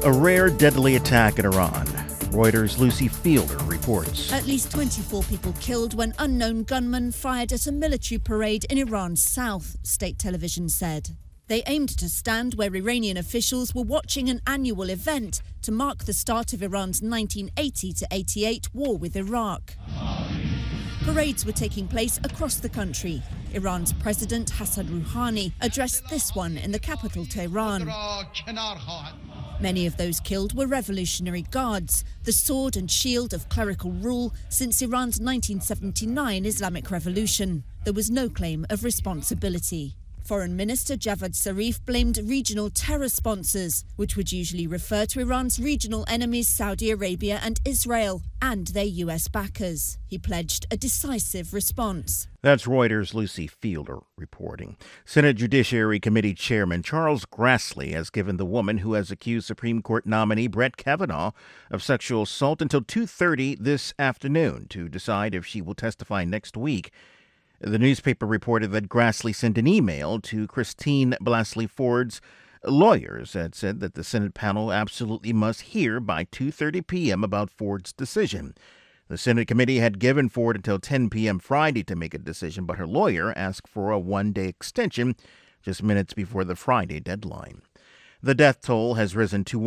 A rare deadly attack in Iran. Reuters' Lucy Fielder reports. At least 24 people killed when unknown gunmen fired at a military parade in Iran's south, state television said. They aimed to stand where Iranian officials were watching an annual event to mark the start of Iran's 1980-88 war with Iraq. Parades were taking place across the country. Iran's President Hassan Rouhani addressed this one in the capital, Tehran. Many of those killed were Revolutionary Guards, the sword and shield of clerical rule since Iran's 1979 Islamic Revolution. There was no claim of responsibility. Foreign Minister Javad Zarif blamed regional terror sponsors, which would usually refer to Iran's regional enemies Saudi Arabia and Israel, and their US backers. He pledged a decisive response. That's Reuters' Lucy Fielder reporting. Senate Judiciary Committee Chairman Charles Grassley has given the woman who has accused Supreme Court nominee Brett Kavanaugh of sexual assault until 2:30 this afternoon to decide if she will testify next week. The newspaper reported that Grassley sent an email to Christine Blasey Ford's lawyers that said that the Senate panel absolutely must hear by 2:30 p.m. about Ford's decision. The Senate committee had given Ford until 10 p.m. Friday to make a decision, but her lawyer asked for a one-day extension just minutes before the Friday deadline. The death toll has risen to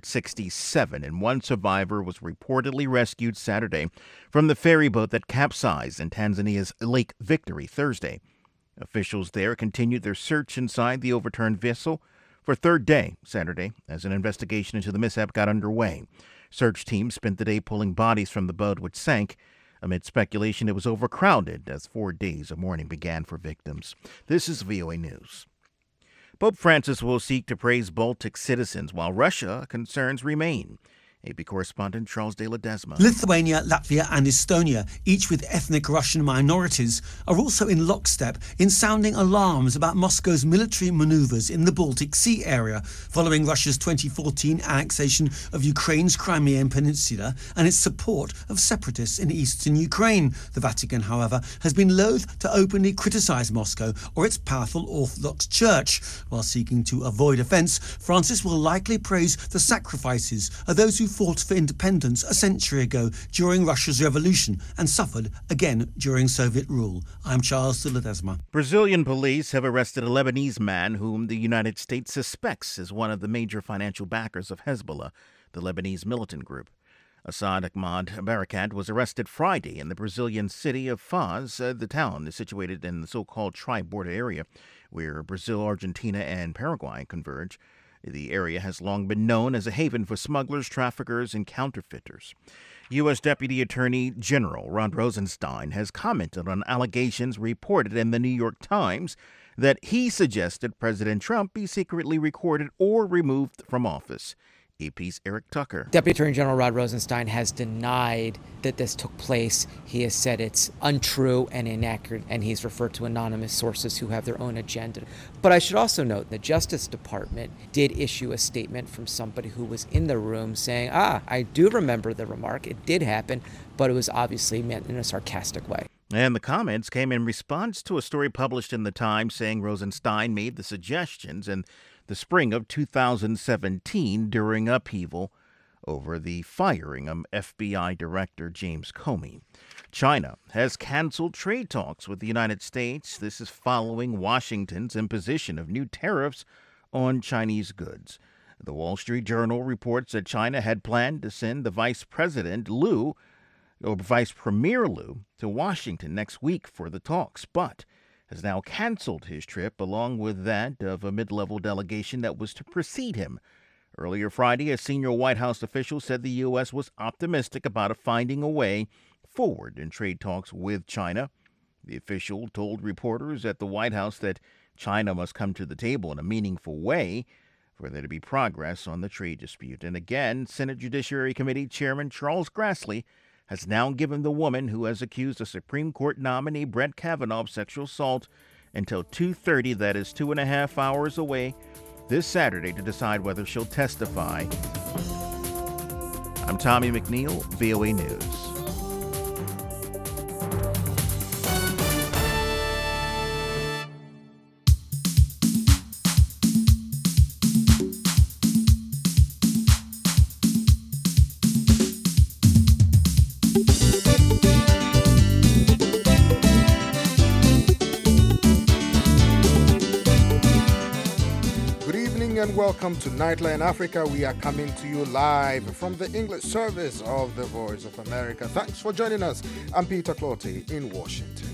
167, and one survivor was reportedly rescued Saturday from the ferry boat that capsized in Tanzania's Lake Victory Thursday. Officials there continued their search inside the overturned vessel for a third day Saturday as an investigation into the mishap got underway. Search teams spent the day pulling bodies from the boat which sank. Amid speculation it was overcrowded as 4 days of mourning began for victims. This is VOA News. Pope Francis will seek to praise Baltic citizens while Russia concerns remain. AP correspondent Charles de Ledesma. Lithuania, Latvia and Estonia, each with ethnic Russian minorities, are also in lockstep in sounding alarms about Moscow's military maneuvers in the Baltic Sea area following Russia's 2014 annexation of Ukraine's Crimean Peninsula and its support of separatists in eastern Ukraine. The Vatican, however, has been loath to openly criticise Moscow or its powerful Orthodox Church. While seeking to avoid offence, Francis will likely praise the sacrifices of those who fought for independence a century ago during Russia's revolution and suffered again during Soviet rule. I'm Charles de Ledesma. Brazilian police have arrested a Lebanese man whom the United States suspects is one of the major financial backers of Hezbollah, the Lebanese militant group. Assad Ahmad Barakat was arrested Friday in the Brazilian city of Foz. The town is situated in the so-called tri-border area where Brazil, Argentina, and Paraguay converge. The area has long been known as a haven for smugglers, traffickers, and counterfeiters. U.S. Deputy Attorney General Rod Rosenstein has commented on allegations reported in the New York Times that he suggested President Trump be secretly recorded or removed from office. AP's Eric Tucker. Deputy Attorney General Rod Rosenstein has denied that this took place. He has said it's untrue and inaccurate, and he's referred to anonymous sources who have their own agenda. But I should also note the Justice Department did issue a statement from somebody who was in the room saying, I do remember the remark. It did happen, but it was obviously meant in a sarcastic way. And the comments came in response to a story published in the Times saying Rosenstein made the suggestions in the spring of 2017 during upheaval over the firing of FBI Director James Comey. China has canceled trade talks with the United States. This is following Washington's imposition of new tariffs on Chinese goods. The Wall Street Journal reports that China had planned to send the Vice Premier Liu to Washington next week for the talks, but has now canceled his trip along with that of a mid-level delegation that was to precede him. Earlier Friday, a senior White House official said the U.S. was optimistic about finding a way forward in trade talks with China. The official told reporters at the White House that China must come to the table in a meaningful way for there to be progress on the trade dispute. And again, Senate Judiciary Committee Chairman Charles Grassley has now given the woman who has accused a Supreme Court nominee Brett Kavanaugh of sexual assault until 2:30, that is 2.5 hours away, this Saturday to decide whether she'll testify. I'm Tommy McNeil, VOA News. and welcome to Nightline Africa. We are coming to you live from the English service of the Voice of America. Thanks for joining us. I'm Peter Clotty in Washington.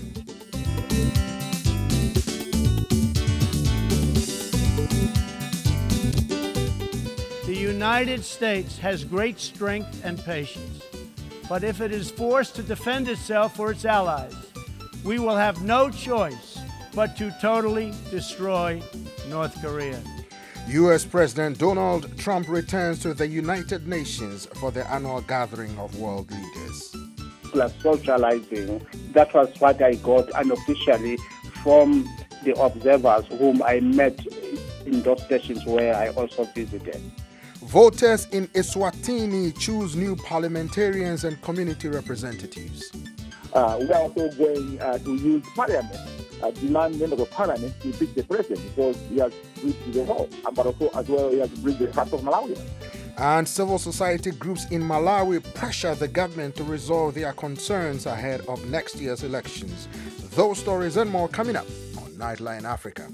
The United States has great strength and patience, but if it is forced to defend itself or its allies, we will have no choice but to totally destroy North Korea. U.S. President Donald Trump returns to the United Nations for the annual gathering of world leaders. Plus socializing, that was what I got unofficially from the observers whom I met in those stations where I also visited. Voters in Eswatini choose new parliamentarians and community representatives. We are also going to use parliament, demand members of parliament to impeach the president because he has breached the law, but also as well he has breached the heart of Malawi. And civil society groups in Malawi pressure the government to resolve their concerns ahead of next year's elections. Those stories and more coming up on Nightline Africa.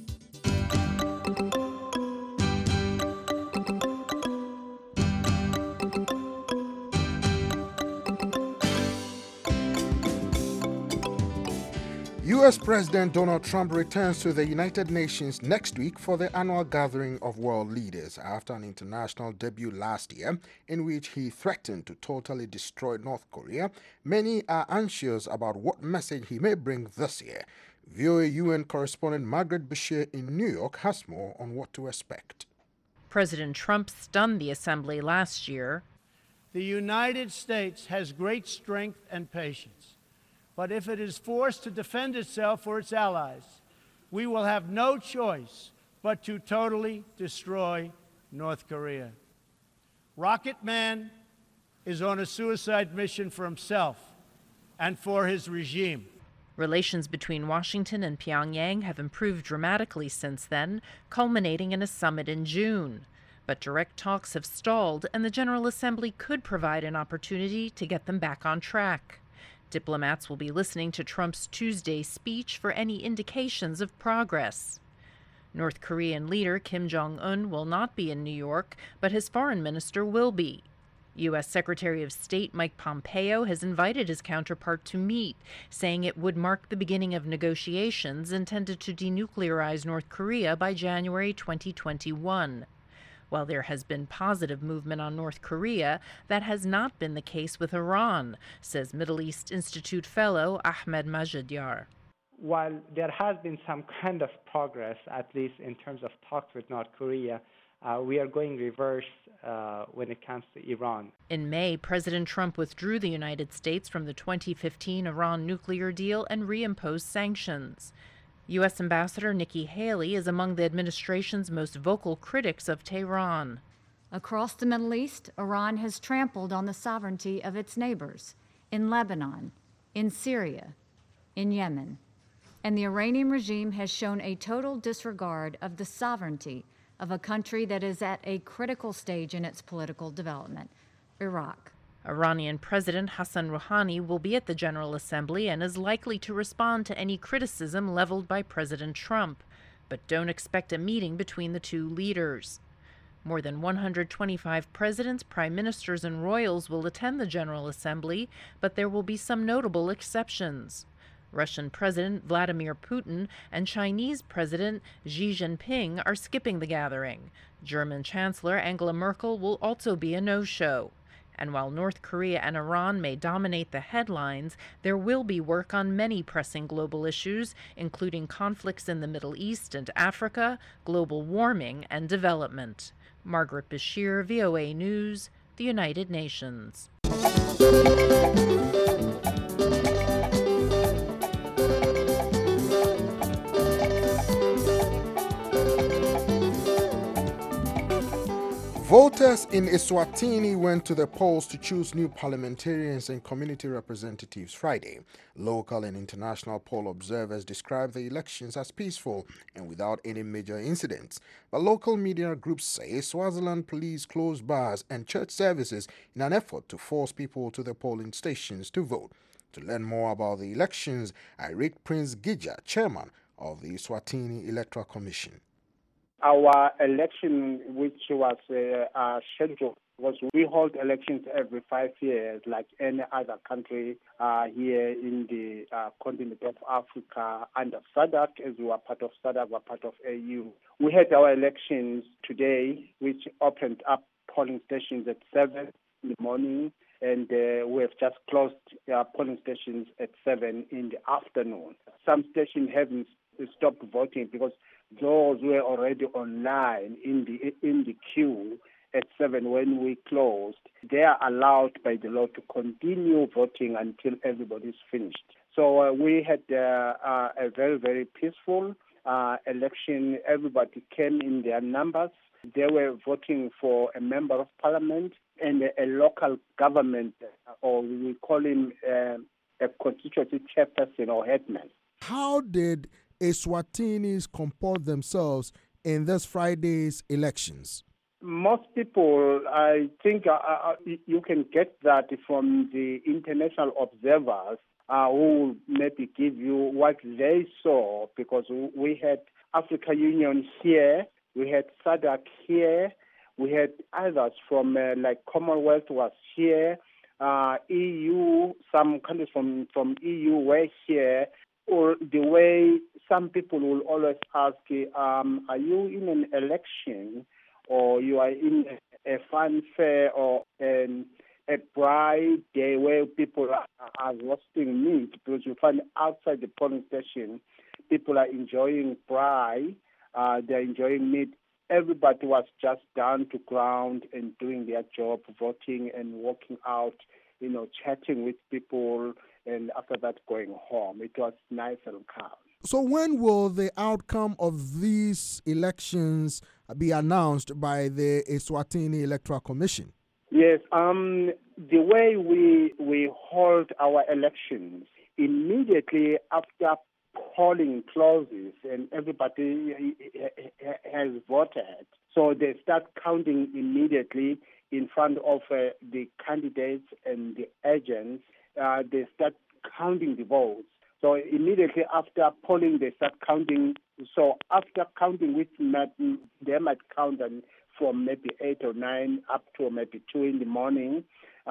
U.S. President Donald Trump returns to the United Nations next week for the annual gathering of world leaders after an international debut last year in which he threatened to totally destroy North Korea. Many are anxious about what message he may bring this year. VOA UN correspondent Margaret Bashir in New York has more on what to expect. President Trump stunned the assembly last year. The United States has great strength and patience, but if it is forced to defend itself or its allies, we will have no choice but to totally destroy North Korea. Rocket Man is on a suicide mission for himself and for his regime. Relations between Washington and Pyongyang have improved dramatically since then, culminating in a summit in June. But direct talks have stalled, and the General Assembly could provide an opportunity to get them back on track. Diplomats will be listening to Trump's Tuesday speech for any indications of progress. North Korean leader Kim Jong-un will not be in New York, but his foreign minister will be. U.S. Secretary of State Mike Pompeo has invited his counterpart to meet, saying it would mark the beginning of negotiations intended to denuclearize North Korea by January 2021. While there has been positive movement on North Korea, that has not been the case with Iran, says Middle East Institute fellow Ahmed Majadyar. While there has been some kind of progress, at least in terms of talks with North Korea, we are going reverse when it comes to Iran. In May, President Trump withdrew the United States from the 2015 Iran nuclear deal and reimposed sanctions. U.S. Ambassador Nikki Haley is among the administration's most vocal critics of Tehran. Across the Middle East, Iran has trampled on the sovereignty of its neighbors in Lebanon, in Syria, in Yemen. And the Iranian regime has shown a total disregard of the sovereignty of a country that is at a critical stage in its political development, Iraq. Iranian President Hassan Rouhani will be at the General Assembly and is likely to respond to any criticism leveled by President Trump, but don't expect a meeting between the two leaders. More than 125 presidents, prime ministers, and royals will attend the General Assembly, but there will be some notable exceptions. Russian President Vladimir Putin and Chinese President Xi Jinping are skipping the gathering. German Chancellor Angela Merkel will also be a no-show. And while North Korea and Iran may dominate the headlines, there will be work on many pressing global issues, including conflicts in the Middle East and Africa, global warming, and development. Margaret Bashir, VOA News, the United Nations. Voters in Eswatini went to the polls to choose new parliamentarians and community representatives Friday. Local and international poll observers described the elections as peaceful and without any major incidents. But local media groups say Swaziland police closed bars and church services in an effort to force people to the polling stations to vote. To learn more about the elections, I read Prince Gija, chairman of the Eswatini Electoral Commission. Our election, which was scheduled, was we hold elections every 5 years, like any other country here in the continent of Africa under SADC, as we are part of SADC, we are part of AU. We had our elections today, which opened up polling stations at 7 in the morning, and we have just closed polling stations at 7 in the afternoon. Some stations haven't stopped voting because those were already online in the queue at 7 when we closed. They are allowed by the law to continue voting until everybody's finished. So we had a very, very peaceful election. Everybody came in their numbers. They were voting for a member of parliament and a local government, or we call him a constituency chairperson or headman. How did Eswatinis comport themselves in this Friday's elections? Most people, I think you can get that from the international observers who will maybe give you what they saw, because we had African Union here, we had SADC here, we had others from like Commonwealth was here, EU, some countries from EU were here. Or the way some people will always ask, are you in an election, or you are in a fanfare or a bride day where people are roasting meat? Because you find outside the polling station, people are enjoying bride, they're enjoying meat. Everybody was just down to ground and doing their job, voting and walking out, chatting with people, and after that going home. It was nice and calm. So when will the outcome of these elections be announced by the Eswatini Electoral Commission? Yes, the way we hold our elections, immediately after polling closes and everybody has voted, so they start counting immediately in front of the candidates and the agents. They start counting the votes. So immediately after polling, they start counting. So after counting, which they might count from maybe 8 or 9 up to maybe 2 in the morning,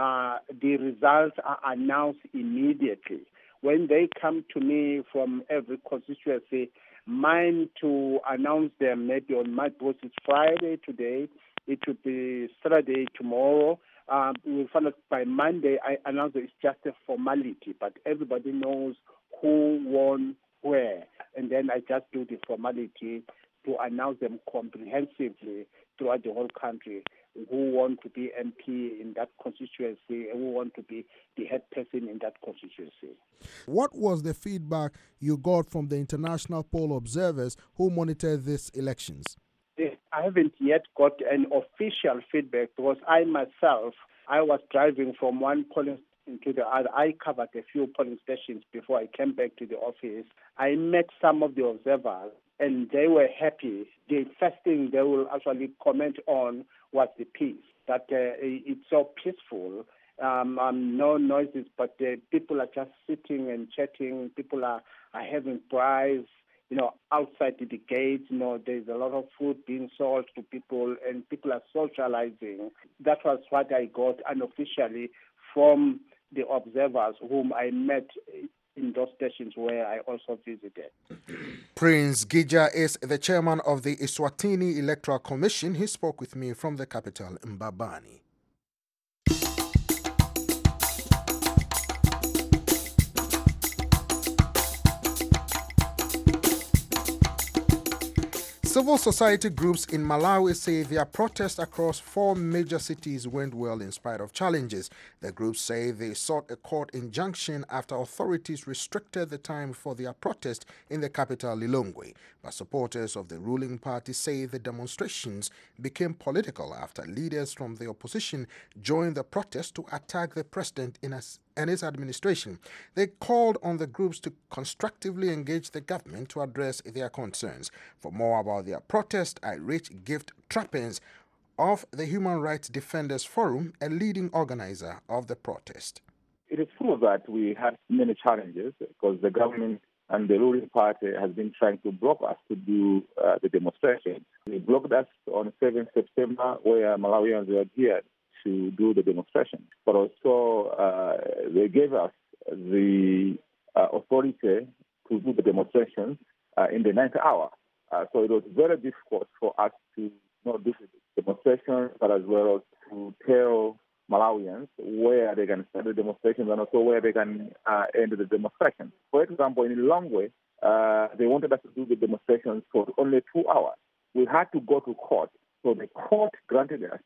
the results are announced immediately. When they come to me from every constituency, mine to announce them maybe on my post is Friday today, it will be Saturday tomorrow. We'll find out by Monday. I announce it's just a formality, but everybody knows who won where. And then I just do the formality to announce them comprehensively throughout the whole country, who want to be MP in that constituency and who want to be the head person in that constituency. What was the feedback you got from the international poll observers who monitored these elections? I haven't yet got an official feedback because I myself, I was driving from one polling station to the other. I covered a few polling stations before I came back to the office. I met some of the observers and they were happy. The first thing they will actually comment on was the peace, that it's so peaceful. No noises, but people are just sitting and chatting. People are having bribes. Outside the gates, there's a lot of food being sold to people and people are socializing. That was what I got unofficially from the observers whom I met in those stations where I also visited. Prince Gija is the chairman of the Eswatini Electoral Commission. He spoke with me from the capital, Mbabane. Civil society groups in Malawi say their protests across 4 major cities went well in spite of challenges. The groups say they sought a court injunction after authorities restricted the time for their protest in the capital, Lilongwe. But supporters of the ruling party say the demonstrations became political after leaders from the opposition joined the protest to attack the president and his administration. They called on the groups to constructively engage the government to address their concerns. For more about their protest, I reached Gift Trappens of the Human Rights Defenders Forum, a leading organizer of the protest. It is true that we had many challenges because the government and the ruling party has been trying to block us to do the demonstration. They blocked us on 7th September, where Malawians were here to do the demonstration. But also, they gave us the authority to do the demonstrations in the 9th hour. So it was very difficult for us to not do the demonstrations, but as well as to tell Malawians where they can start the demonstrations and also where they can end the demonstrations. For example, in Lilongwe, they wanted us to do the demonstrations for only 2 hours. We had to go to court. So the court granted us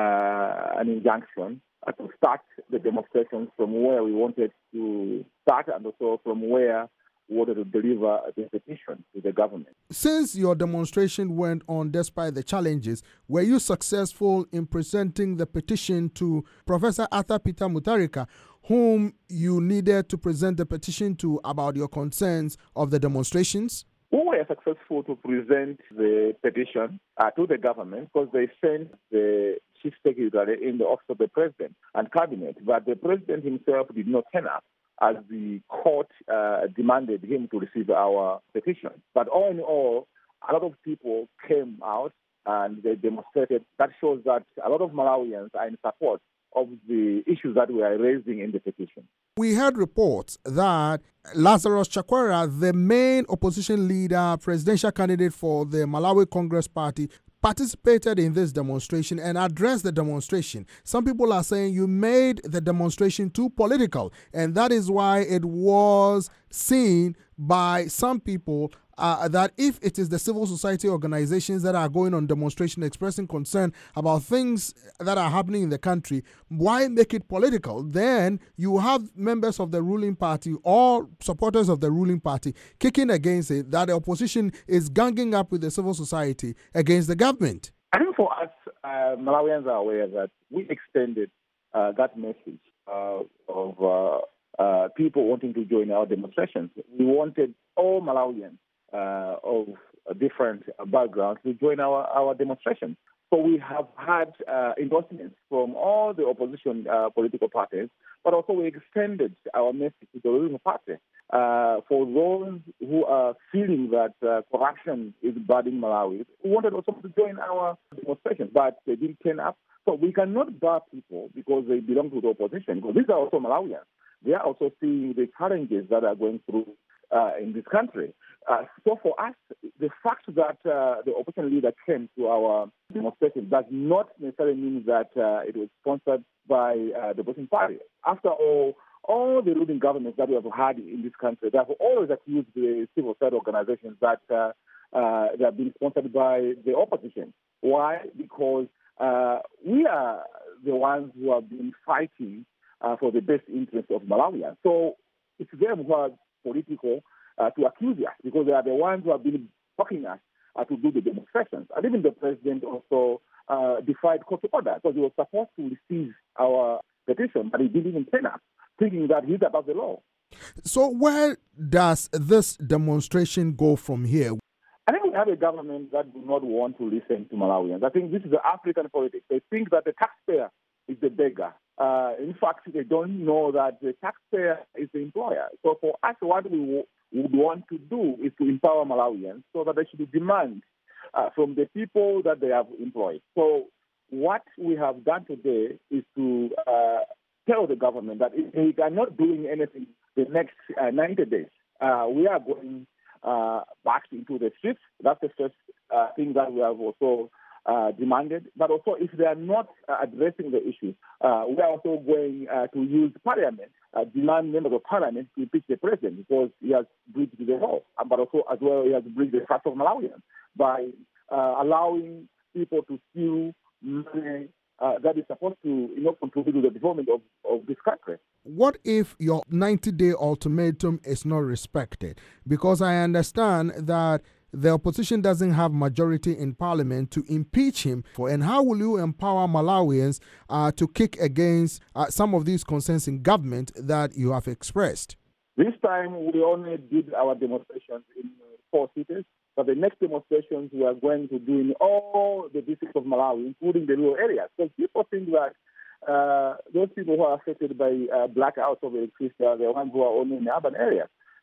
an injunction to start the demonstrations from where we wanted to start and also from where we wanted to deliver the petition to the government. Since your demonstration went on despite the challenges, were you successful in presenting the petition to Professor Arthur Peter Mutharika, whom you needed to present the petition to about your concerns of the demonstrations? We were successful to present the petition to the government because they sent the chief secretary in the office of the president and cabinet, but the president himself did not turn up as the court demanded him to receive our petition. But all in all, a lot of people came out and they demonstrated. That shows that a lot of Malawians are in support of the issues that we are raising in the petition. We heard reports that Lazarus Chakwera, the main opposition leader, presidential candidate for the Malawi Congress Party, participated in this demonstration and addressed the demonstration. Some people are saying you made the demonstration too political, and that is why it was seen by some people that if it is the civil society organizations that are going on demonstration expressing concern about things that are happening in the country, why make it political? Then you have members of the ruling party or supporters of the ruling party kicking against it, that the opposition is ganging up with the civil society against the government. I think for us, Malawians are aware that we extended that message of people wanting to join our demonstrations. We wanted all Malawians of different backgrounds to join our demonstrations. So we have had endorsements from all the opposition political parties, but also we extended our message to the ruling party. For those who are feeling that corruption is bad in Malawi, we wanted also to join our demonstrations, but they didn't turn up. So we cannot bar people because they belong to the opposition, because these are also Malawians. They are also seeing the challenges that are going through in this country. So for us, the fact that the opposition leader came to our demonstration does not necessarily mean that it was sponsored by the opposition party. After all the ruling governments that we have had in this country, they have always accused the civil society organizations that they have been sponsored by the opposition. Why? Because we are the ones who have been fighting for the best interest of Malawians. So it's them who are political to accuse us, because they are the ones who have been blocking us to do the demonstrations. And even the president also defied court order, because he was supposed to receive our petition, but he didn't even turn up, thinking that he's above the law. So where does this demonstration go from here? I think we have a government that do not want to listen to Malawians. I think this is the African politics. They think that the taxpayer is the beggar. In fact, they don't know that the taxpayer is the employer. So for us, what we would want to do is to empower Malawians so that they should demand from the people that they have employed. So what we have done today is to tell the government that if they are not doing anything the next 90 days, we are going back into the streets. That's the first thing that we have also demanded. But also, if they are not addressing the issues, we are also going to use parliament, demand members of parliament to impeach the president, because he has breached the law. But also, as well, he has breached the trust of Malawians by allowing people to steal money that is supposed to contribute to the development of this country. What if your 90-day ultimatum is not respected? Because I understand that the opposition doesn't have majority in parliament to impeach him. And how will you empower Malawians to kick against some of these concerns in government that you have expressed? This time we only did our demonstrations in 4 cities, but the next demonstrations we are going to do in all the districts of Malawi, including the rural areas. Because people think that those people who are affected by blackouts of electricity are the ones who are only in the urban areas.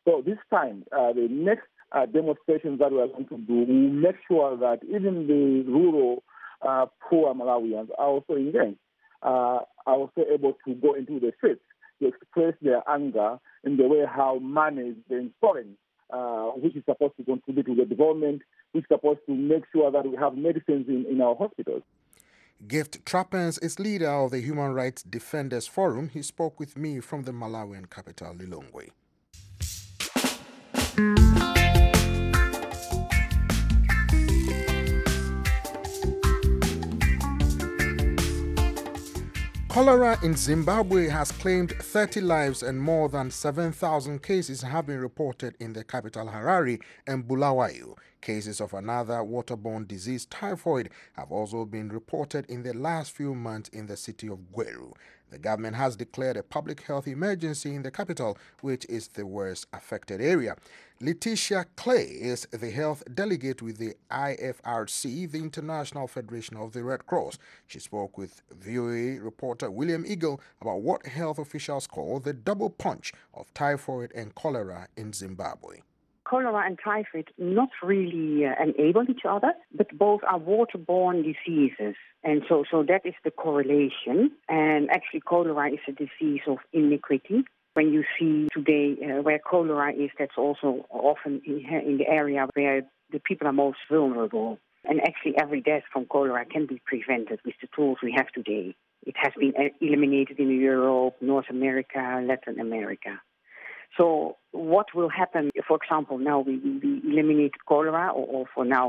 So this time, the next demonstrations that we are going to do will make sure that even the rural poor Malawians are also engaged, are also able to go into the streets to express their anger in the way how money is being stolen, which is supposed to contribute to the development, which is supposed to make sure that we have medicines in our hospitals. Gift Trappens is leader of the Human Rights Defenders Forum. He spoke with me from the Malawian capital, Lilongwe. Cholera in Zimbabwe has claimed 30 lives and more than 7,000 cases have been reported in the capital Harare and Bulawayo. Cases of another waterborne disease, typhoid, have also been reported in the last few months in the city of Gweru. The government has declared a public health emergency in the capital, which is the worst affected area. Letitia Clay is the health delegate with the IFRC, the International Federation of the Red Cross. She spoke with VOA reporter William Eagle about what health officials call the double punch of typhoid and cholera in Zimbabwe. Cholera and typhoid not really enable each other, but both are waterborne diseases. And so that is the correlation. And actually cholera is a disease of iniquity. When you see today where cholera is, that's also often in the area where the people are most vulnerable. And actually every death from cholera can be prevented with the tools we have today. It has been eliminated in Europe, North America, Latin America. So what will happen, for example, now we eliminate cholera, or for now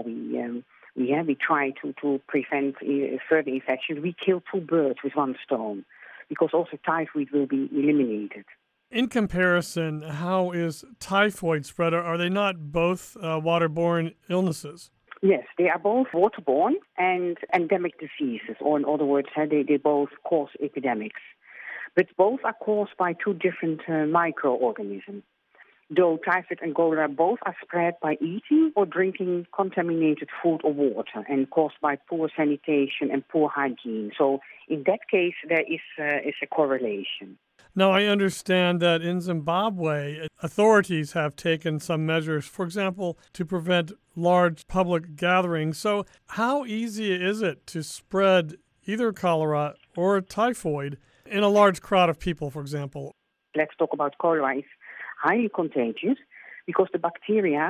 we try to prevent further infection. We kill two birds with one stone, because also typhoid will be eliminated. In comparison, how is typhoid spread? Are they not both waterborne illnesses? Yes, they are both waterborne and endemic diseases, or in other words, they both cause epidemics. But both are caused by two different microorganisms. Though typhoid and cholera both are spread by eating or drinking contaminated food or water and caused by poor sanitation and poor hygiene. So in that case, there is a correlation. Now, I understand that in Zimbabwe, authorities have taken some measures, for example, to prevent large public gatherings. So how easy is it to spread either cholera or typhoid in a large crowd of people, for example? Let's talk about cholera. It's highly contagious because the bacteria,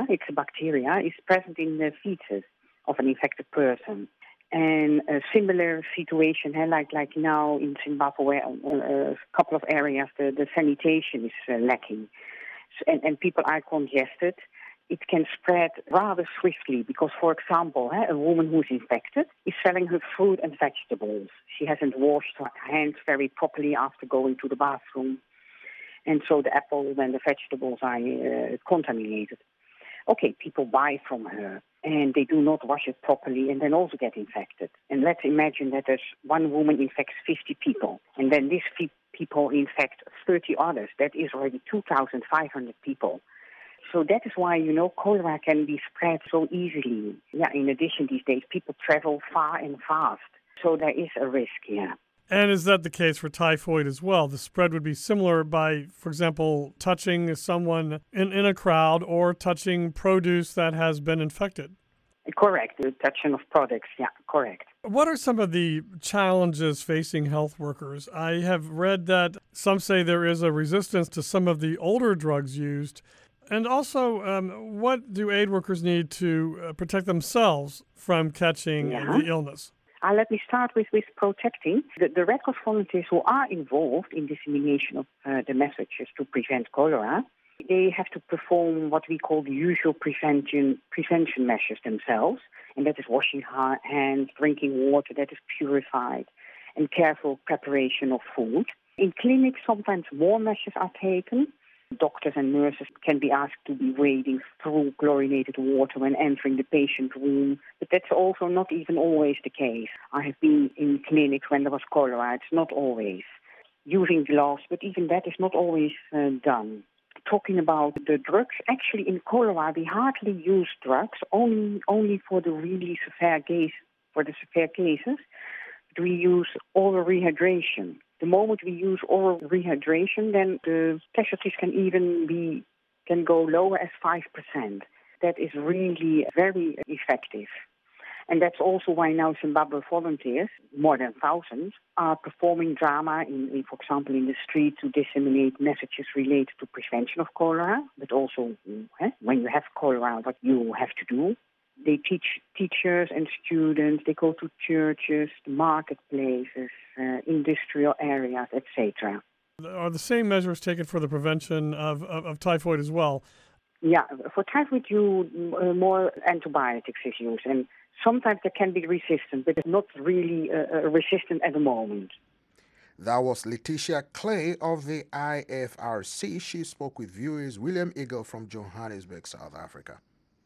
is present in the feces of an infected person. And a similar situation, like now in Zimbabwe, a couple of areas, the sanitation is lacking. And people are congested. It can spread rather swiftly because, for example, a woman who's infected is selling her fruit and vegetables. She hasn't washed her hands very properly after going to the bathroom. And so the apples and the vegetables are contaminated. Okay, people buy from her and they do not wash it properly and then also get infected. And let's imagine that there's one woman infects 50 people and then these people infect 30 others. That is already 2,500 people. So that is why, cholera can be spread so easily. Yeah, in addition, these days, people travel far and fast. So there is a risk, yeah. And is that the case for typhoid as well? The spread would be similar by, for example, touching someone in a crowd or touching produce that has been infected? Correct, the touching of products, yeah, correct. What are some of the challenges facing health workers? I have read that some say there is a resistance to some of the older drugs used. And also, what do aid workers need to protect themselves from catching the illness? Let me start with protecting. The Red Cross volunteers who are involved in dissemination of the messages to prevent cholera, they have to perform what we call the usual prevention measures themselves, and that is washing hands, drinking water that is purified, and careful preparation of food. In clinics, sometimes more measures are taken. Doctors and nurses can be asked to be wading through chlorinated water when entering the patient room, but that's also not even always the case. I have been in clinics when there was cholera. It's not always. Using gloves, but even that is not always done. Talking about the drugs, actually in cholera we hardly use drugs, only for the really severe cases. But we use oral rehydration. The moment we use oral rehydration, then the casualties can even be can go lower as 5%. That is really very effective. And that's also why now Zimbabwe volunteers, more than 1,000, are performing drama, for example, in the street to disseminate messages related to prevention of cholera, but also when you have cholera, what you have to do. They teach teachers and students, they go to churches, marketplaces, industrial areas, etc. Are the same measures taken for the prevention of typhoid as well? Yeah, for typhoid, more antibiotics is used, and sometimes they can be resistant, but it's not really resistant at the moment. That was Letitia Clay of the IFRC. She spoke with viewers William Eagle from Johannesburg, South Africa.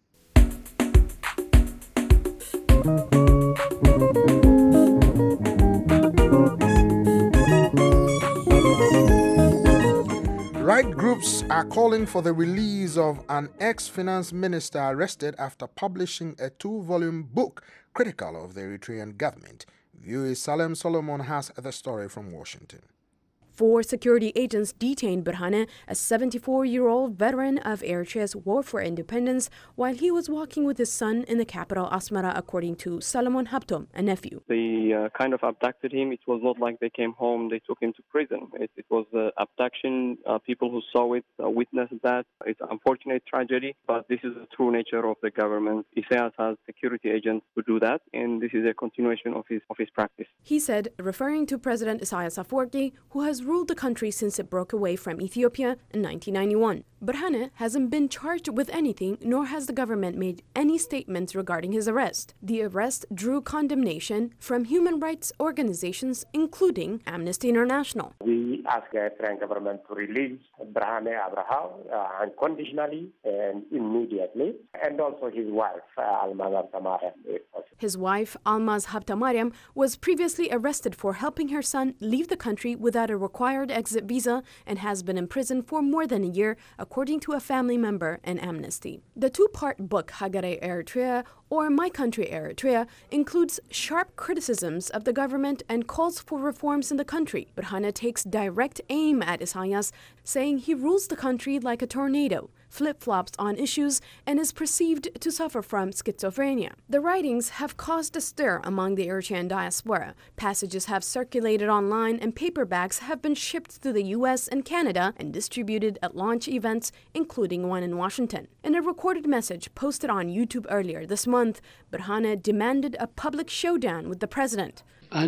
Right groups are calling for the release of an ex-finance minister arrested after publishing a 2-volume book critical of the Eritrean government. Viewer Salem Solomon has the story from Washington. 4 security agents detained Berhane, a 74-year-old veteran of Eritrea's War for Independence, while he was walking with his son in the capital Asmara, according to Salomon Habtom, a nephew. They kind of abducted him. It was not like they came home, they took him to prison. It was abduction. People who saw it witnessed that. It's an unfortunate tragedy, but this is the true nature of the government. Isaias has security agents to do that, and this is a continuation of his practice. He said, referring to President Isaias Afwerki, who has ruled the country since it broke away from Ethiopia in 1991. Berhane hasn't been charged with anything, nor has the government made any statements regarding his arrest. The arrest drew condemnation from human rights organizations, including Amnesty International. We ask the Eritrean government to release Berhane Abraham unconditionally and immediately, and also his wife, Almaz Habtamariam. His wife, Almaz Habtamariam, was previously arrested for helping her son leave the country without a required exit visa and has been in prison for more than a year, according to a family member and Amnesty. The 2-part book, Hagare Eritrea, or My Country Eritrea, includes sharp criticisms of the government and calls for reforms in the country. Berhane takes direct aim at Isaias, saying he rules the country like a tornado, flip-flops on issues, and is perceived to suffer from schizophrenia. The writings have caused a stir among the Eritrean diaspora. Passages have circulated online, and paperbacks have been shipped to the US and Canada and distributed at launch events, including one in Washington. In a recorded message posted on YouTube earlier this month, Berhane demanded a public showdown with the president. I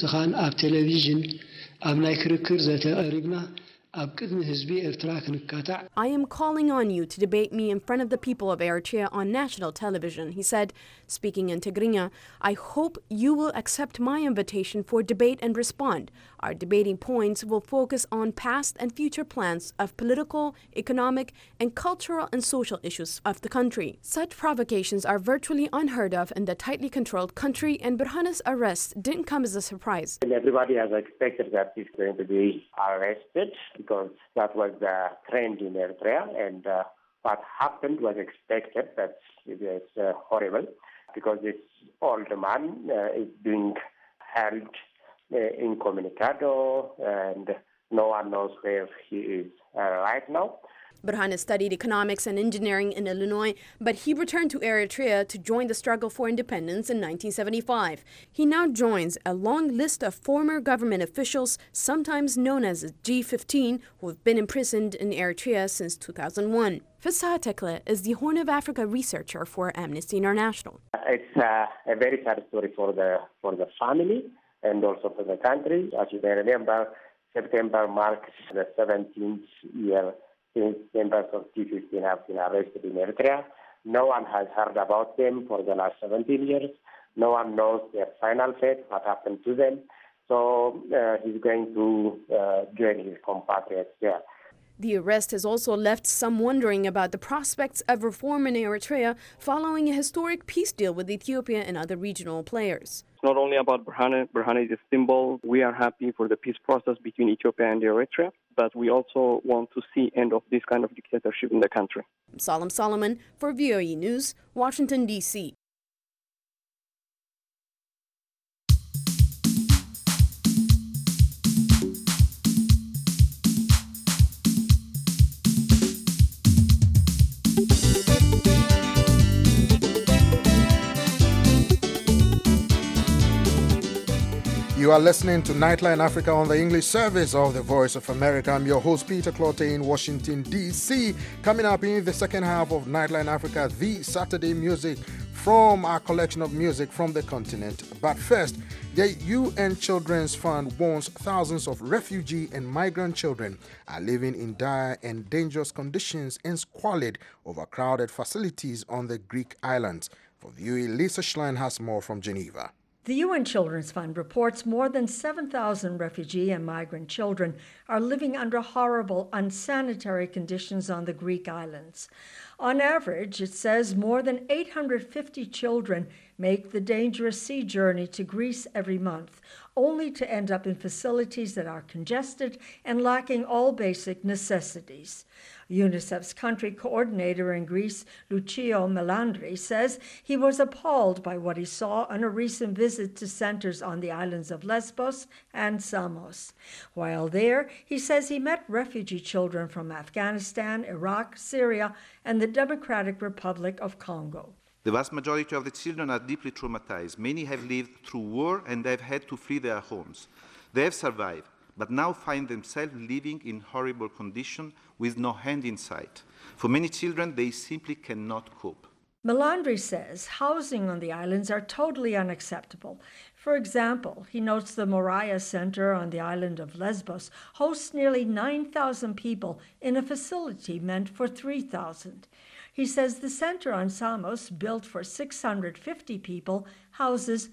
am calling on you to debate me in front of the people of Eritrea on national television, he said. Speaking in Tigrinya, I hope you will accept my invitation for debate and respond. Our debating points will focus on past and future plans of political, economic, and cultural and social issues of the country. Such provocations are virtually unheard of in the tightly controlled country, and Berhane's arrest didn't come as a surprise. And everybody has expected that he's going to be arrested, because that was the trend in Eritrea, and what happened was expected. It's horrible, because this old man is being held incommunicado, and no one knows where he is right now. Berhane studied economics and engineering in Illinois, but he returned to Eritrea to join the struggle for independence in 1975. He now joins a long list of former government officials, sometimes known as G15, who have been imprisoned in Eritrea since 2001. Fissa Tekle is the Horn of Africa researcher for Amnesty International. It's a very sad story for the family and also for the country. As you may remember, September marks the 17th year since members of G15 have been arrested in Eritrea. No one has heard about them for the last 17 years. No one knows their final fate, what happened to them. So he's going to join his compatriots there. The arrest has also left some wondering about the prospects of reform in Eritrea following a historic peace deal with Ethiopia and other regional players. It's not only about Berhane. Berhane is a symbol. We are happy for the peace process between Ethiopia and Eritrea, but we also want to see end of this kind of dictatorship in the country. Salem Solomon for VOA News, Washington, D.C. You are listening to Nightline Africa on the English service of the Voice of America. I'm your host, Peter Clotte in Washington, D.C. Coming up in the second half of Nightline Africa, the Saturday music from our collection of music from the continent. But first, the UN Children's Fund warns thousands of refugee and migrant children are living in dire and dangerous conditions and squalid, overcrowded facilities on the Greek islands. For VOA, Lisa Schlein has more from Geneva. The UN Children's Fund reports more than 7,000 refugee and migrant children are living under horrible, unsanitary conditions on the Greek islands. On average, it says more than 850 children make the dangerous sea journey to Greece every month, only to end up in facilities that are congested and lacking all basic necessities. UNICEF's country coordinator in Greece, Lucio Melandri, says he was appalled by what he saw on a recent visit to centers on the islands of Lesbos and Samos. While there, he says he met refugee children from Afghanistan, Iraq, Syria, and the Democratic Republic of Congo. The vast majority of the children are deeply traumatized. Many have lived through war and they've had to flee their homes. They have survived, but now find themselves living in horrible conditions with no end in sight. For many children, they simply cannot cope. Melandri says housing on the islands are totally unacceptable. For example, he notes the Moria Center on the island of Lesbos hosts nearly 9,000 people in a facility meant for 3,000. He says the center on Samos, built for 650 people, houses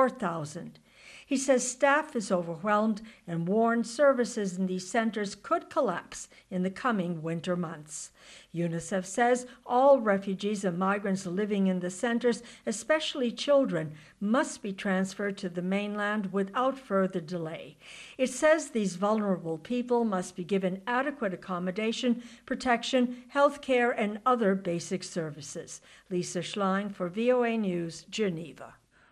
4,000. He says staff is overwhelmed and warns services in these centers could collapse in the coming winter months. UNICEF says all refugees and migrants living in the centers, especially children, must be transferred to the mainland without further delay. It says these vulnerable people must be given adequate accommodation, protection, health care, and other basic services. Lisa Schlein for VOA News, Geneva.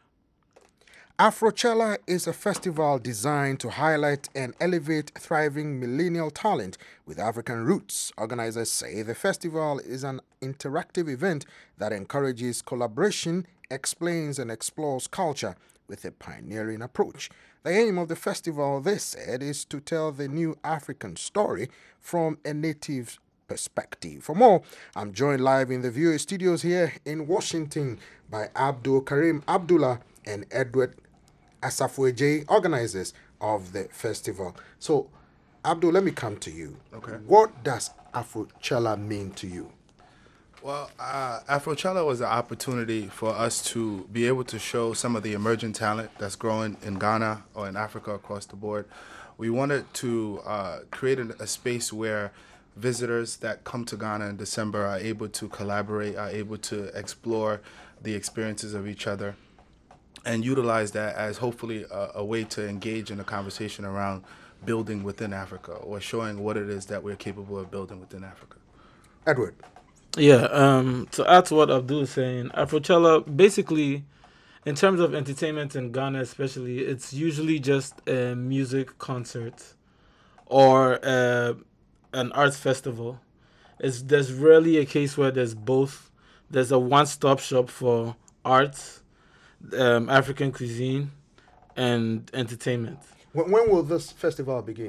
Afrochella is a festival designed to highlight and elevate thriving millennial talent with African roots. Organizers say the festival is an interactive event that encourages collaboration, explains and explores culture with a pioneering approach. The aim of the festival, they said, is to tell the new African story from a native perspective. For more, I'm joined live in the VOA studios here in Washington by Abdul Karim Abdullah and Edward Asafueje, organizers of the festival. So, Abdul, let me come to you. Okay. What does Afrochella mean to you? Well, Afrochella was an opportunity for us to be able to show some of the emerging talent that's growing in Ghana or in Africa across the board. We wanted to create a space where visitors that come to Ghana in December are able to collaborate, are able to explore the experiences of each other, and utilize that as hopefully a way to engage in a conversation around building within Africa or showing what it is that we're capable of building within Africa. Edward. Yeah, to add to what Abdul is saying, Afrochella, basically, in terms of entertainment in Ghana especially, it's usually just a music concert or an arts festival. There's rarely a case where there's both. There's a one-stop shop for arts, African cuisine, and entertainment. When will this festival begin?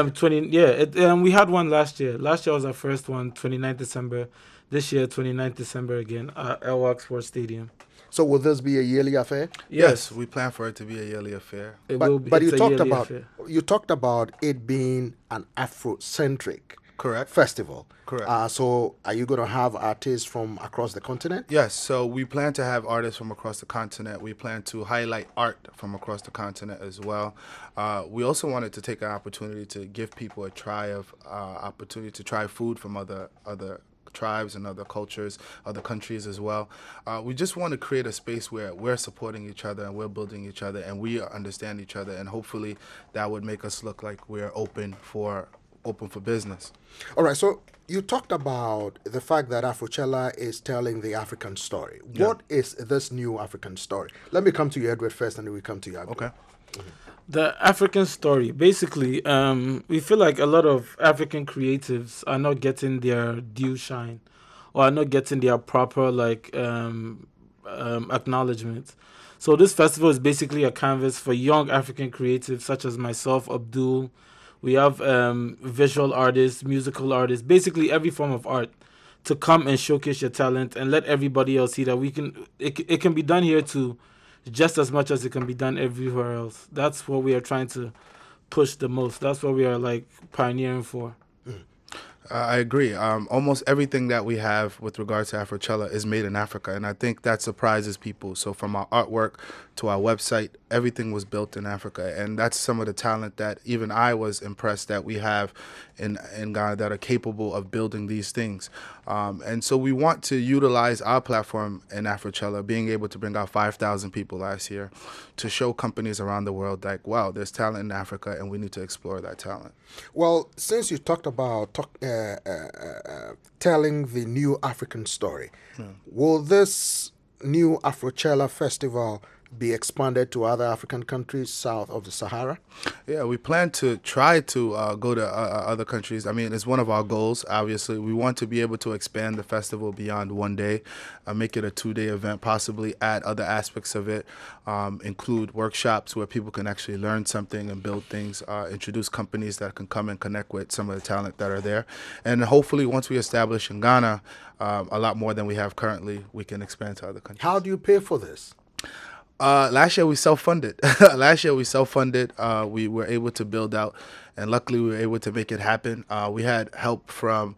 We had one last year. Last year was our first one, 29th December. This year, 29th December again, at El Sports Stadium. So will this be a yearly affair? Yes, we plan for it to be a yearly affair. But you talked about it being an Afrocentric festival. Correct. So are you going to have artists from across the continent? Yes, so we plan to have artists from across the continent. We plan to highlight art from across the continent as well. We also wanted to take an opportunity to give people opportunity to try food from other tribes and other cultures, other countries as well. We just want to create a space where we're supporting each other and we're building each other and we understand each other, and hopefully that would make us look like we're open for business. All right, so you talked about the fact that Afrochella is telling the African story. Yeah. What is this new African story? Let me come to you, Edward, first, and then we come to you, Abdul. Okay. Mm-hmm. The African story, basically, we feel like a lot of African creatives are not getting their due shine or are not getting their proper acknowledgement. So this festival is basically a canvas for young African creatives such as myself, Abdul. We have visual artists, musical artists, basically every form of art to come and showcase your talent and let everybody else see that it can be done here too, just as much as it can be done everywhere else. That's what we are trying to push the most. That's what we are like pioneering for. I agree. Almost everything that we have with regards to Afrochella is made in Africa, and I think that surprises people. So from our artwork to our website, everything was built in Africa, and that's some of the talent that even I was impressed that we have in Ghana that are capable of building these things. And so we want to utilize our platform in Afrochella, being able to bring out 5,000 people last year to show companies around the world like, wow, there's talent in Africa and we need to explore that talent. Well, since you talked about telling the new African story, will this new Afrochella festival be expanded to other African countries south of the Sahara? Yeah, we plan to try to go to other countries. I mean, it's one of our goals, obviously. We want to be able to expand the festival beyond one day, make it a 2-day event, possibly add other aspects of it, include workshops where people can actually learn something and build things, introduce companies that can come and connect with some of the talent that are there. And hopefully, once we establish in Ghana a lot more than we have currently, we can expand to other countries. How do you pay for this? Last year we self-funded. We were able to build out, and luckily we were able to make it happen. We had help from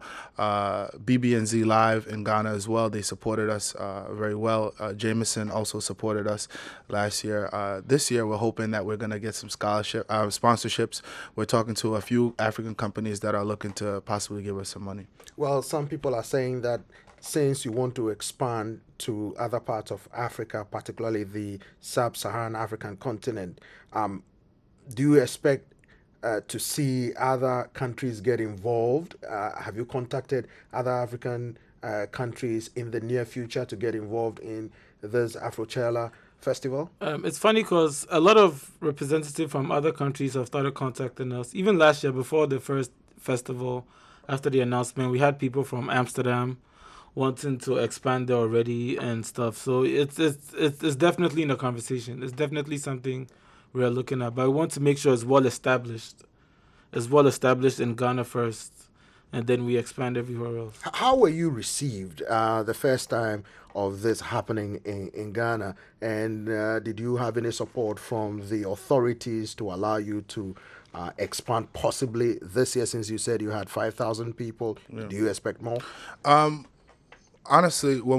BBNZ Live in Ghana as well. They supported us very well. Jameson also supported us last year. This year we're hoping that we're going to get some sponsorships. We're talking to a few African companies that are looking to possibly give us some money. Well, some people are saying that since you want to expand to other parts of Africa, particularly the sub-Saharan African continent, do you expect to see other countries get involved? Have you contacted other African countries in the near future to get involved in this Afrochella festival? It's funny because a lot of representatives from other countries have started contacting us. Even last year, before the first festival, after the announcement, we had people from Amsterdam wanting to expand there already and stuff. So it's definitely in the conversation. It's definitely something we are looking at. But we want to make sure it's well established. It's well established in Ghana first, and then we expand everywhere else. How were you received the first time of this happening in Ghana? And did you have any support from the authorities to allow you to expand possibly this year, since you said you had 5,000 people? Yeah. Do you expect more? Honestly, when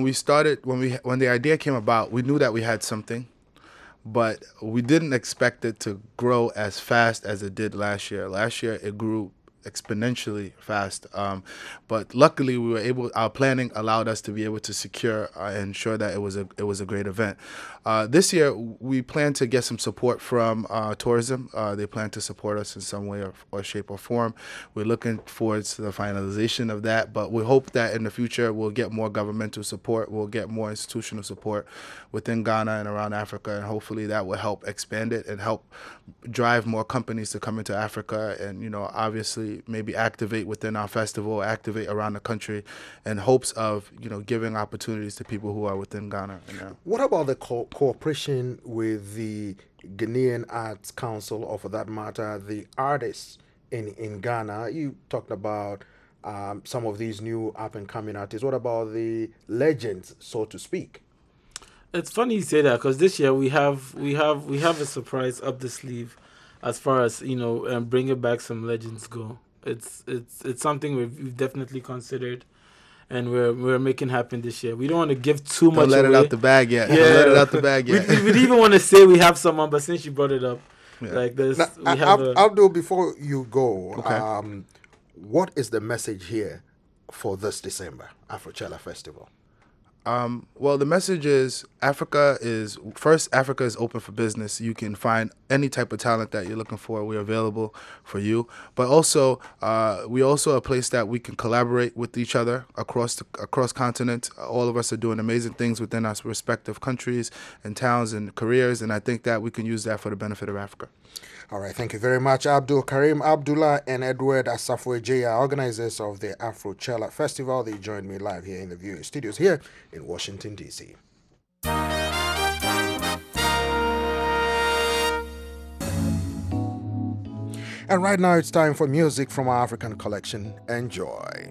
the idea came about, we knew that we had something, but we didn't expect it to grow as fast as it did last year. Last year, it grew exponentially fast. But luckily, our planning allowed us to be able to secure and ensure that it was a great event. This year, we plan to get some support from tourism. They plan to support us in some way or shape or form. We're looking forward to the finalization of that, but we hope that in the future we'll get more governmental support, we'll get more institutional support within Ghana and around Africa, and hopefully that will help expand it and help drive more companies to come into Africa and, obviously maybe activate within our festival, activate around the country in hopes of, giving opportunities to people who are within Ghana. What about the cooperation with the Ghanaian Arts Council, or for that matter, the artists in Ghana? You talked about some of these new up-and-coming artists. What about the legends, so to speak? It's funny you say that, because this year we have a surprise up the sleeve, as far as bringing back some legends go. It's something we've definitely considered, and we're making happen this year. We don't want to give too much away. Don't let it out the bag yet. Yeah. Don't let it out the bag yet. We even want to say we have someone, but since you brought it up, like this, Abdul, before you go, okay. What is the message here for this December Afrochella Festival? Well, the message is Africa is open for business. You can find any type of talent that you're looking for. We're available for you. But also, we're also a place that we can collaborate with each other across continent. All of us are doing amazing things within our respective countries and towns and careers, and I think that we can use that for the benefit of Africa. All right, thank you very much, Abdul Karim Abdullah and Edward Asafo Ejeya, organizers of the Afrochella Festival. They joined me live here in the viewing studios here in Washington, D.C. And right now it's time for music from our African collection. Enjoy.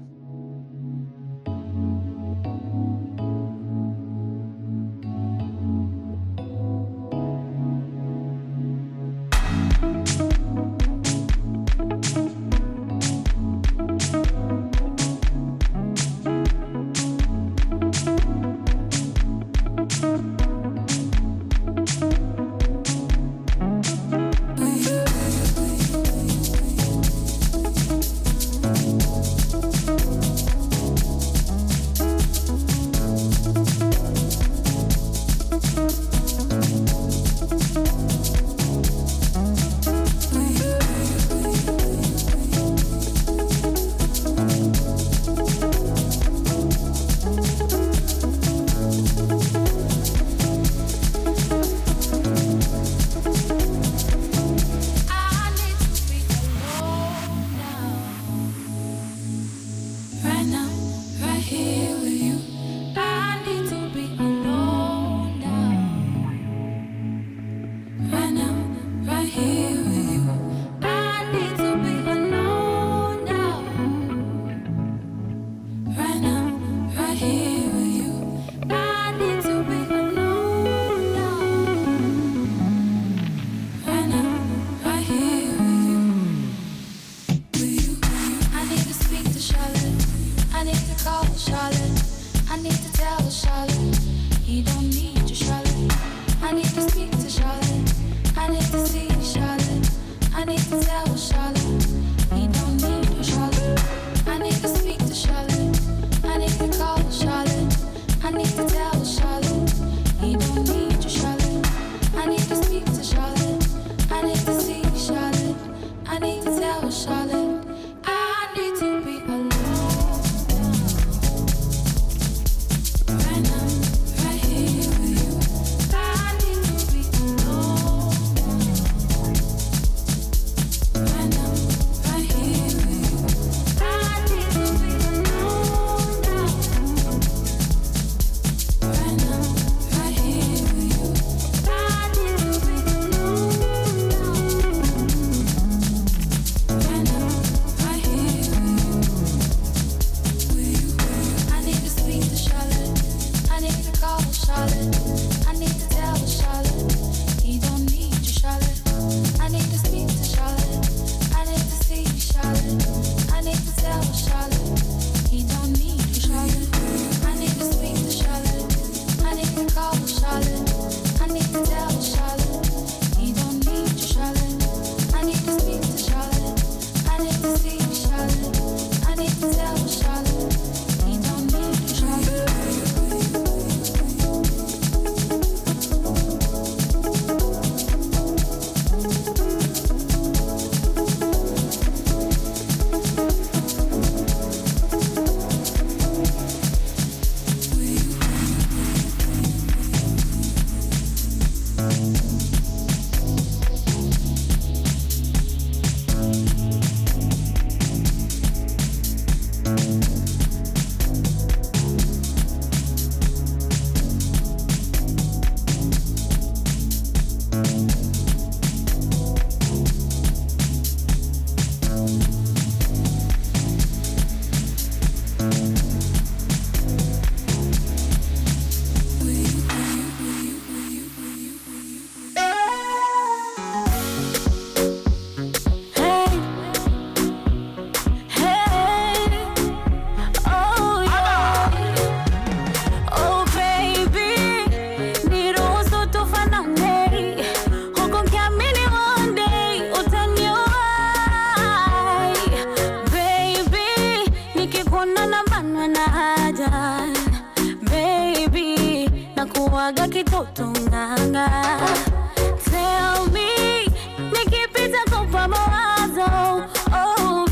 Tell me, nikipita kwa mawazo, oh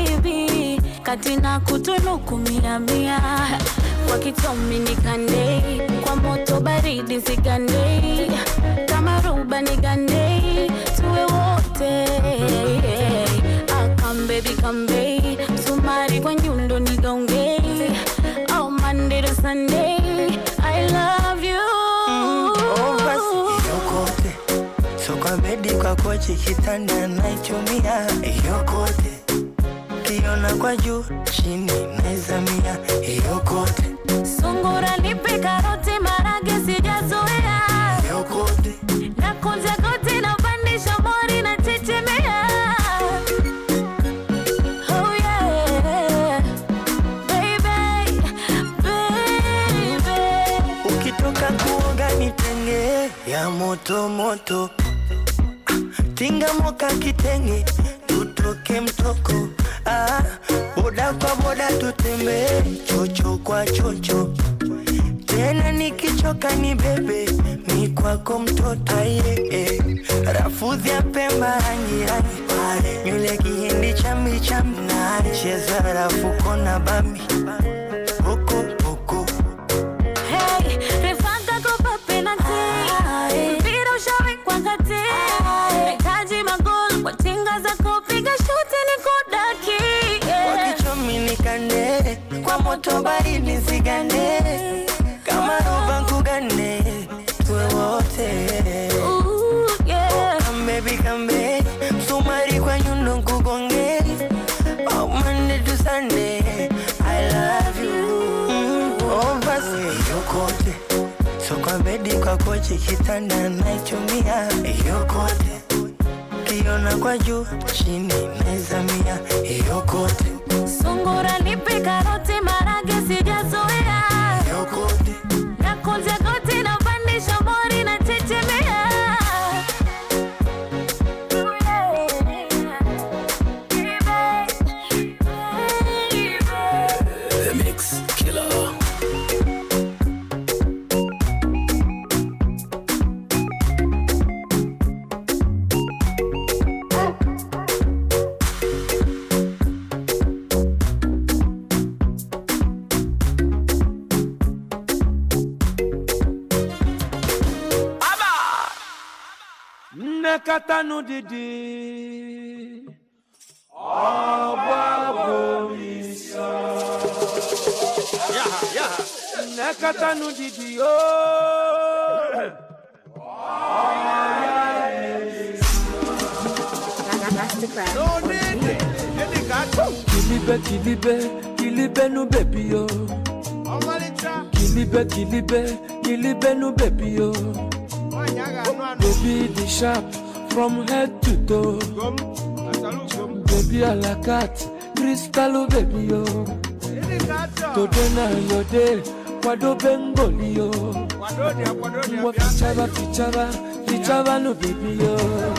baby, katina kutunuku mia mia, kwa kitomi nikande, kwa moto baridi sigande, kama ruba nigande, tuwe wote, come baby come baby, sumari kwa nyundo nigonge, oh Monday to Sunday, I love you. Kwa kochi kitanda naichumia yokote. Kiona kwa juu chini naizamia yokote. Sungura nipe karoti marage sijazoea yokote. Na kunja koti na pandisha mori na chechemea. Oh yeah baby, baby. Ukitoka kuoga nitenge ya moto moto. Tinga moka kitenge tutoke mtoko. Boda kwa boda tutembe chocho kwa chocho. Tena nikichoka ni bebe mi kwako mtoto. Rafudhi ya Pemba rangi rangi. Nywele kihindi chambi chambi. Cheza rafuko na bambi. Boko boko. Hey, refanga kupa penalty. Viro shawe kwa kati. Netaji magol kwa tinga za kupiga shuti ni kudaki. Wakichomi nikane kwa moto baridi zigane. Kama roba nkugane tuwe wote. Come baby, sumari kwa nyundo nkugonge. Oh Monday to Sunday, I love you. Oh basi yokote. So kwa bedi kwa kochi kitanda naichumia yokote. Kiona kwa juu chini naizamia yokote. Sungura nipe karoti marage sijazoea yokote. Na kunja koti na pandisha mori na chechemea. The Mix Killer. Nekatanu didi Oba Bomisa. Nekatanu didi Kilibe kilibe kilibe nu baby yo. Kilibe kilibe kilibe nu baby yo. Baby the sharp from head to toe. Baby a la carte, crystal baby yo. Today na your day, kwado bengoli yo. Mwa fichaba no baby yo.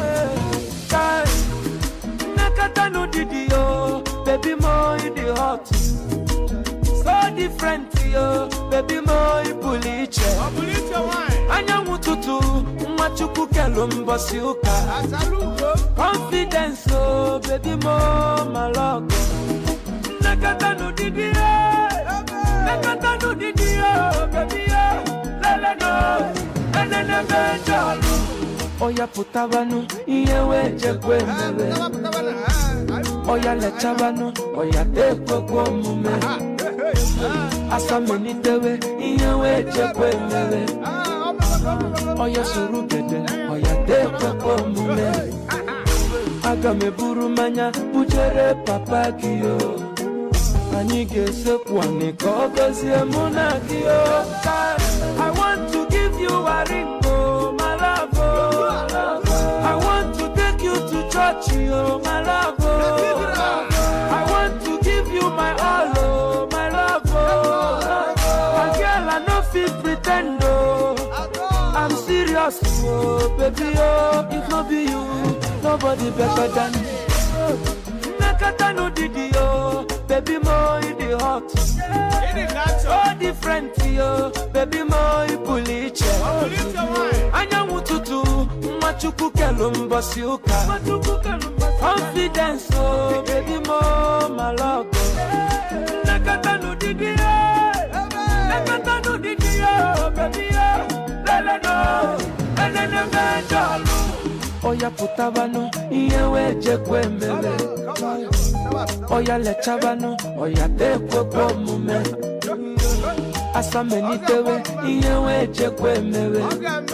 Nakata no didi yo, baby mo in the hot. So different yo, baby mo in puliche. Anya mututu, machuku kelumba siuka. Confidence oh, baby mo maloko. Nakata no didi yo, nakata no didi yo, baby yo. Lele no, enene benjalu. Oya putabanu, iyewe jekwe mele. Oya lechabanu, oya tekwe kwa mume. Asa menitewe, iyewe jekwe mele. Oya surugede, oya tekwe kwa mume. Aga meburu manya, bujere papa kiyo. Anige se kwani kogozi emuna kiyo. I want to give you a ring, oh my love, oh. I want to take you to church, oh my love, oh. I want to give you my all, oh my love, oh. A girl I no fit pretend, oh. I'm serious, oh baby, oh. If not be you, nobody better than me. Nakata no didi, oh. Baby mo in the hot. So different yo, baby mo ipuliche. Anya mututu, machuku kelumba siuka. Confidence oh, baby mo maloko. Nakata no didi yo, nakata no didi yo, baby yo. Lele no, enene benjalu. Oya putabanu, iyewe jekwe mele. Oya lechabanu, oya tekwe kwa mume. Asa menitewe, iyewe jekwe mewe.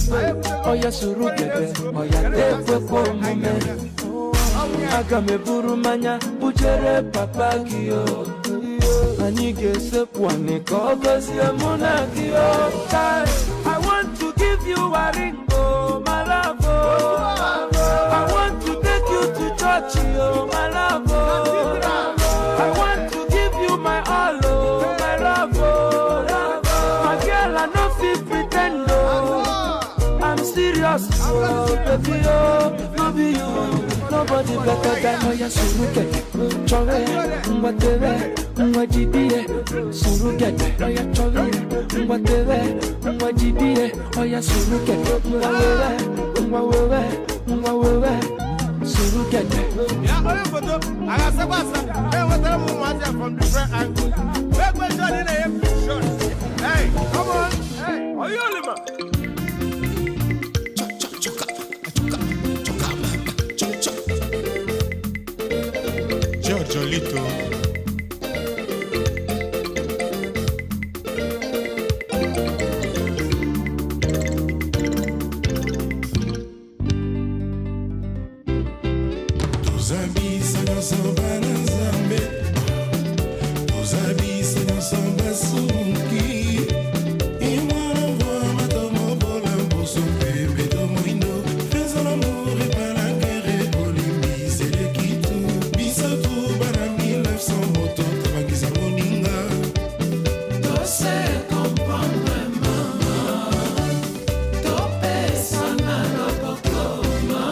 oya surugede, oya tekwe kwa mume. Aga me buru manya, bujere papa kiyo. Ani gese pwane kogozi emuna kiyo. I want to give you a ring, oh my love, oh. I want to take you to church, oh my love, oh. I want to give you my all, oh my love, oh. My girl, I no fit pretend, oh. I'm serious, oh baby, oh, no be you. Nobody better than Oya Surugede. Chore, Mwatere, Mwajibie, Surugede. Oya Chore, Mwatere, Mwajibie, Oya Surugede. Mwawewe, Surugede. Yeah, all photo. I got Sabasa. Hey, what are you watching from different angles? Where was Johnny in a shot? Hey, come on. Hey, are you only man? Giorgiolito. Tuzabisa nosomba na Nzambe. Tuzabisa nosomba suki. Imwana mwa matomo bola mboso pembe do moindo. Faisons l'amour et pas la guerre. Olimbi c'est le kitu. Bisa tu bara 1900 moto tabangisa moninga. Tose comprendre mama. Topesa na lobokoma.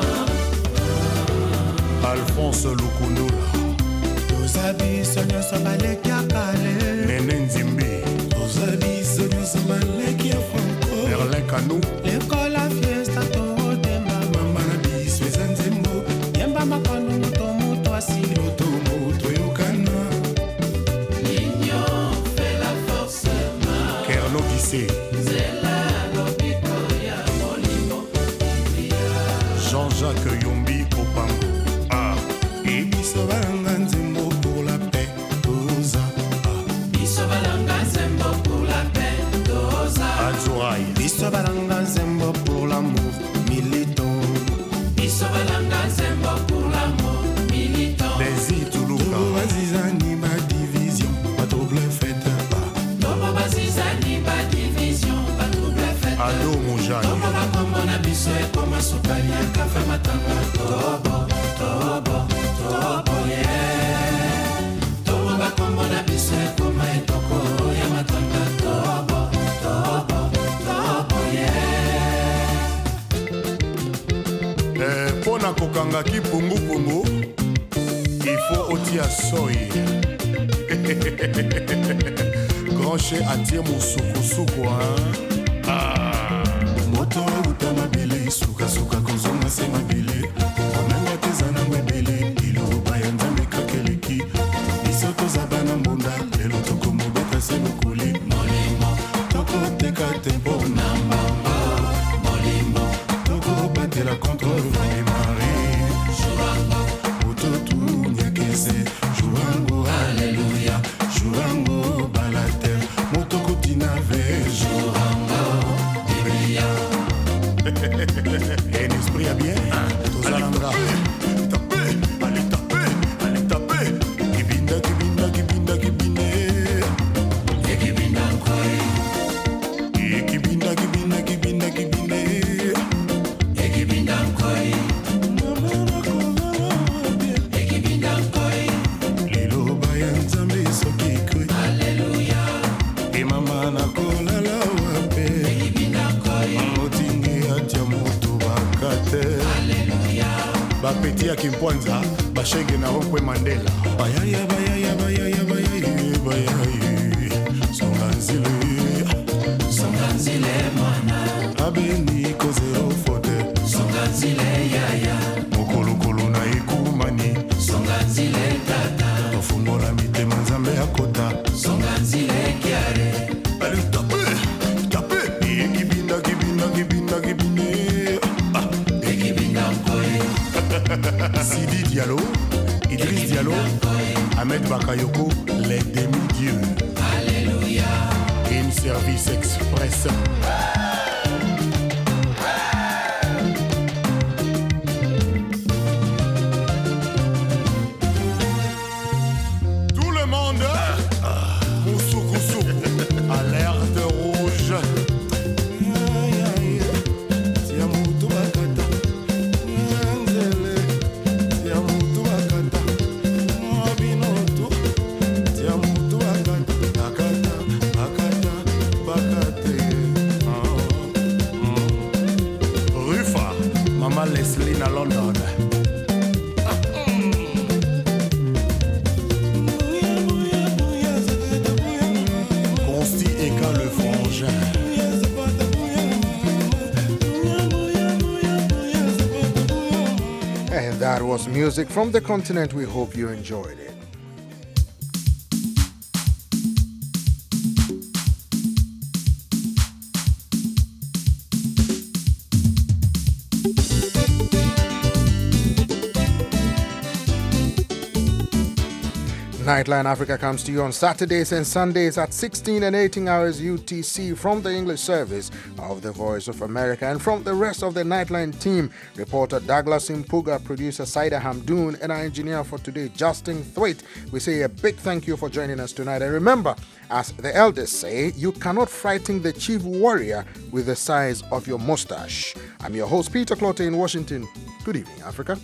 Alphonse Lukundula. Tozabisa nyonso baleki ya kale. Nene Nzimbi. Tozabisa nyonso baleki ya Franco. Merlin Kanou. Lekola fiesta totemba. Mama na biso eza nzembo. Yemba makono moto moto asilo to moto yokana. L'union fait la force ma. Kerno Kissé. Zela lobiko ya molimo. Jean-Jacques Yombi Opango. Biso balanga nzembo pour la paix, Doza. Biso balanga nzembo pour la paix, Doza. Azurai. Biso balanga nzembo pour l'amour, militant. Biso balanga nzembo pour l'amour, militant. Desi Toulouka. Tobo bazizani ba division, pas trouble fête pas. Tobo bazizani ba division, pas trouble fête. Ado Mujani. Tobo bakombo na biso e koma sukali ya kafe matanga. Tobo, tobo. Tobo, yeah. Tobo bakombo na biso ekoma etoko ya matanga. Tobo, tobo, tobo, yeah. Pona kokanga ki pungu il faut otia soy. Grand chez attire mon suku hein. Ah. Moto utama bile suka suka konzonga se mabile. Onanga tezana mwebele. Zabana mbunda lelo toko mobeta se mukuli molimo toko teka tempo nambamba molimo toko batela contre vent et marée Jouango utotu nyakese Jouango alléluia Jouango balater motoko tinave Jouango biblia un esprit à bien tozalanga bapeti ya Kimpwanza bashege na Rompwe Mandela bayaya bayaya bayaya bayaya bayaya songanzile mwana abeni kozero fote songanzile yaya mokolokolo na ekumani songanzile tata tofungola mitema Nzambe akota songanzile kiare ale tape tape ekibinda kibinda kibinda kibine ekibinda mkoe Sidi Diallo, Idriss Diallo, Ahmed Bakayoko, les demi-dieux. Alléluia. In Service Express. That was music from the continent. We hope you enjoyed it. Nightline Africa comes to you on Saturdays and Sundays at 16 and 18 hours UTC from the English service of the Voice of America and from the rest of the Nightline team. Reporter Douglas Impuga, producer Saida Hamdoon, and our engineer for today, Justin Thwaite. We say a big thank you for joining us tonight. And remember, as the elders say, you cannot frighten the chief warrior with the size of your mustache. I'm your host, Peter Clotte in Washington. Good evening, Africa.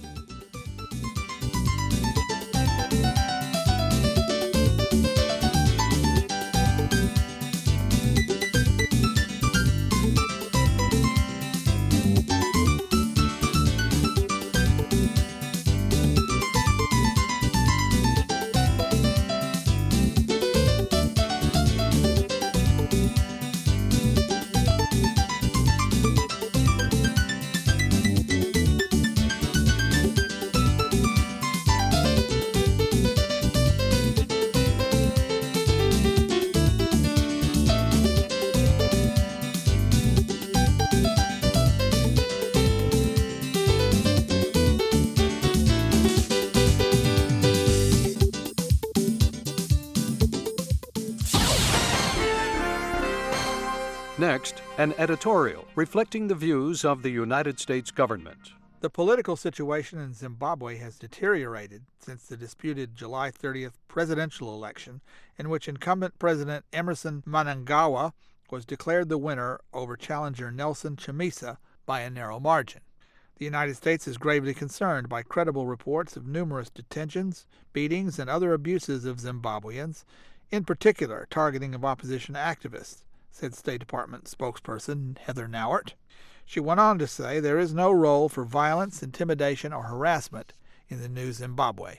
Next, an editorial reflecting the views of the United States government. The political situation in Zimbabwe has deteriorated since the disputed July 30th presidential election, in which incumbent President Emmerson Mnangagwa was declared the winner over challenger Nelson Chamisa by a narrow margin. The United States is gravely concerned by credible reports of numerous detentions, beatings, and other abuses of Zimbabweans, in particular targeting of opposition activists, said State Department spokesperson Heather Nauert. She went on to say there is no role for violence, intimidation, or harassment in the new Zimbabwe.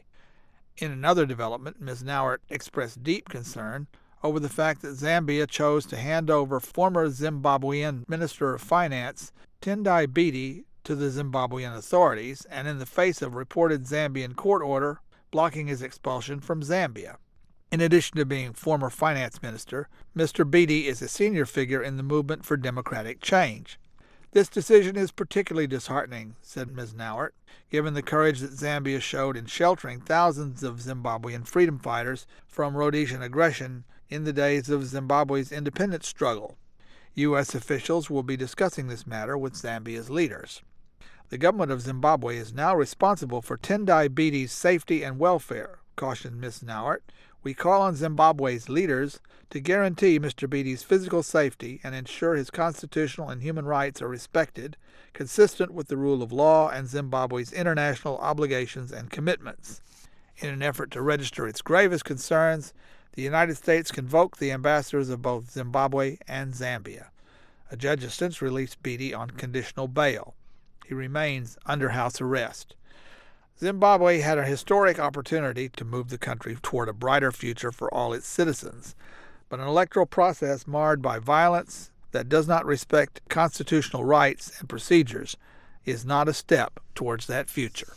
In another development, Ms. Nauert expressed deep concern over the fact that Zambia chose to hand over former Zimbabwean Minister of Finance Tendai Biti to the Zimbabwean authorities, and in the face of reported Zambian court order blocking his expulsion from Zambia. In addition to being former finance minister, Mr. Biti is a senior figure in the movement for democratic change. This decision is particularly disheartening, said Ms. Nauert, given the courage that Zambia showed in sheltering thousands of Zimbabwean freedom fighters from Rhodesian aggression in the days of Zimbabwe's independence struggle. U.S. officials will be discussing this matter with Zambia's leaders. The government of Zimbabwe is now responsible for Tendai Biti's safety and welfare, cautioned Ms. Nauert. We call on Zimbabwe's leaders to guarantee Mr. Biti's physical safety and ensure his constitutional and human rights are respected, consistent with the rule of law and Zimbabwe's international obligations and commitments. In an effort to register its gravest concerns, the United States convoked the ambassadors of both Zimbabwe and Zambia. A judge has since released Biti on conditional bail. He remains under house arrest. Zimbabwe had a historic opportunity to move the country toward a brighter future for all its citizens, but an electoral process marred by violence that does not respect constitutional rights and procedures is not a step towards that future.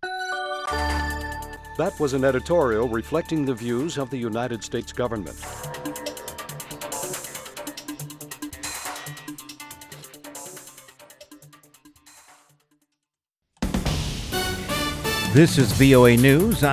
That was an editorial reflecting the views of the United States government. This is VOA News.